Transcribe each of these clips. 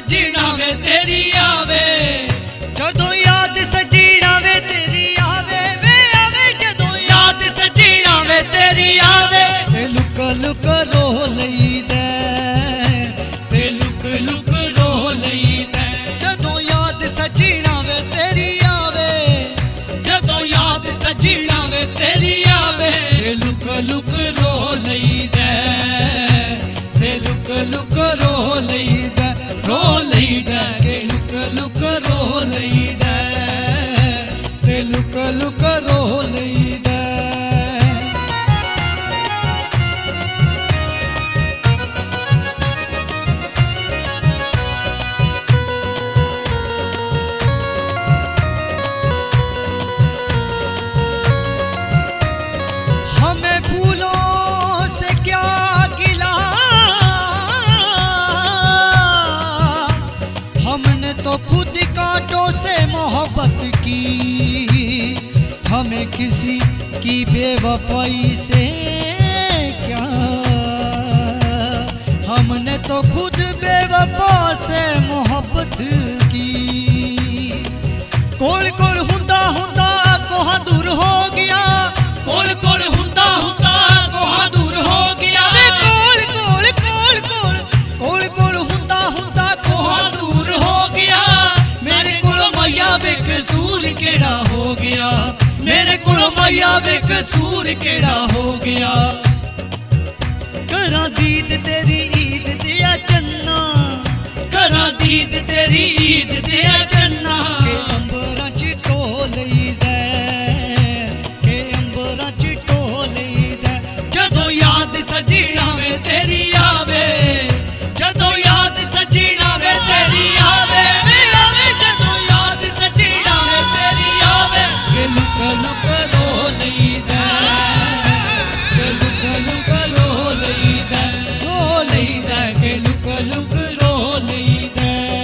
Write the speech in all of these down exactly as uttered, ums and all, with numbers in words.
सजीना वे तेरी आवे, जदों याद सजीना वे तेरी आवे वे आवे, जदों याद सजीना वे तेरी आवे। ते लुक लुक रो लईदा, ते लुक लुक रो लईदा, जदों याद सजीना वे तेरी आवे, जदों याद सजीना वे तेरी आवे। ते लुक लुक रो लईदा, ते लुक लुक रो लईदा, रो लईदा, ते लुक लुक रो लईदा, ते लुक लुक रो लईदा। हमें फूलों से क्या गिला, हमने तो खुद कांटों से मोहब्बत की, हमें किसी की बेवफाई से क्या, हमने तो खुद बेवफा से मोहब्बत की। कोल कोल हुंदा हुंदा कोहा दूर हो गया, कोल कोल हुंदा हुंदा कोहा दूर हो गया, कोल कोल कोल कोल कोल कोल हुंदा हुंदा कोहा दूर हो गया। मेरे कोल मैया बेकसूर केड़ा हो गया, मेरे कोल मैया बेकसूर केड़ा हो गया। करा दीद तेरी ईद दिया चन्ना, करा दीद तेरी ईद दिया चन्ना, के अंबरा च ढोलईदा, के अंबरा च ढोलईदा, जदों याद सजीना वे तेरी आवे, जदों याद सजीना वे तेरी आवे वे आवे, जदों याद सजीना वे तेरी आवे। के लुक लुक रो लईदा, के लुक लुक रो लईदा, रो लईदा, के लुक लुक रो लईदा।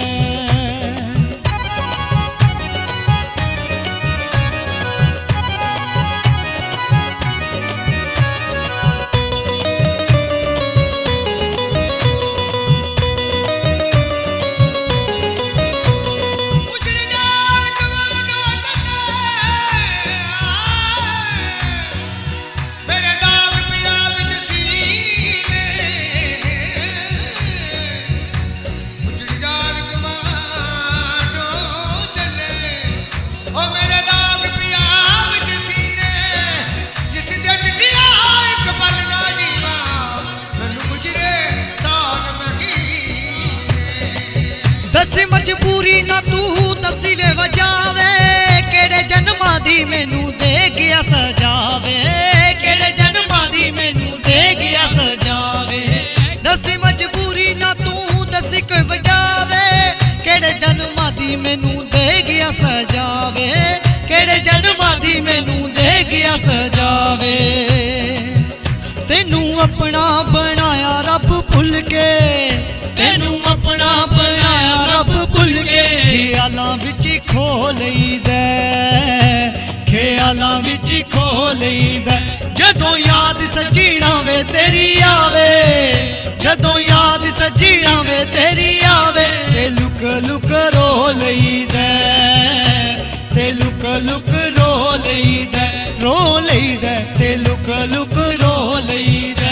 दसी मजबूरी ना तू दसी वे वजावे, केड़े जन्मा दी मैनू दे गया सजावे, केड़े जन्मा दी मैनू दे गया सजावे। दसी मजबूरी ना तू दसी कोई वजावे, केड़े जन्मा दी मैनू दे गया सजावे, केड़े जन्मा दी मैनू दे गया सजावे। तेनू अपना बनाया रब भुल के, तेनू अपना बनाया रब भुल के, ख्यालां विच खो लईदा, ख्यालां विच खो लईदा, जदों याद सजीना वे तेरी आवे, जदों याद सजीना वे तेरी आवे। ते लुक लुक रो लईदा, ते लुक लुक रो लईदा, रो लईदा, ते लुक लुक रो लईदा।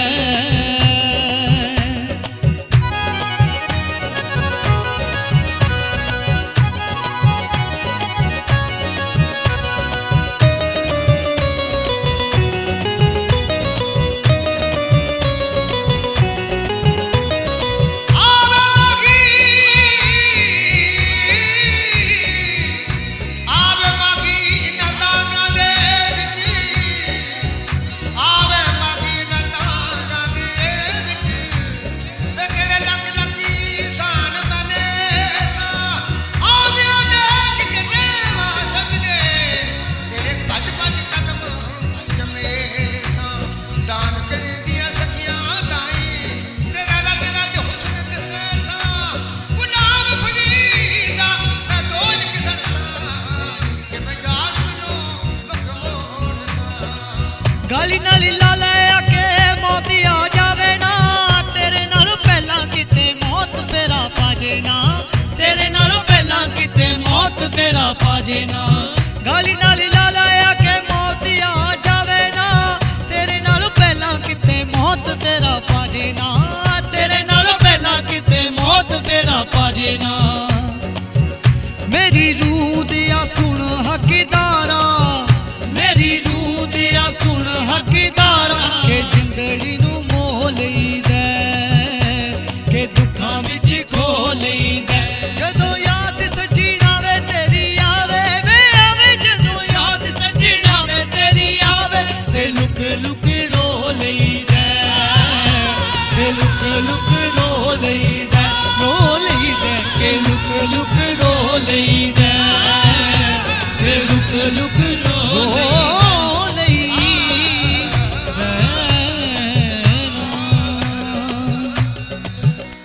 आवे पाजे ना। गाली नाल ला लाया के मौत आ जावे ना, तेरे नालों पहला किते मौत फेरा पाजे ना, तेरे नालों पहला किते मौत फेरा पाजे ना। मेरी रूह दिया सुन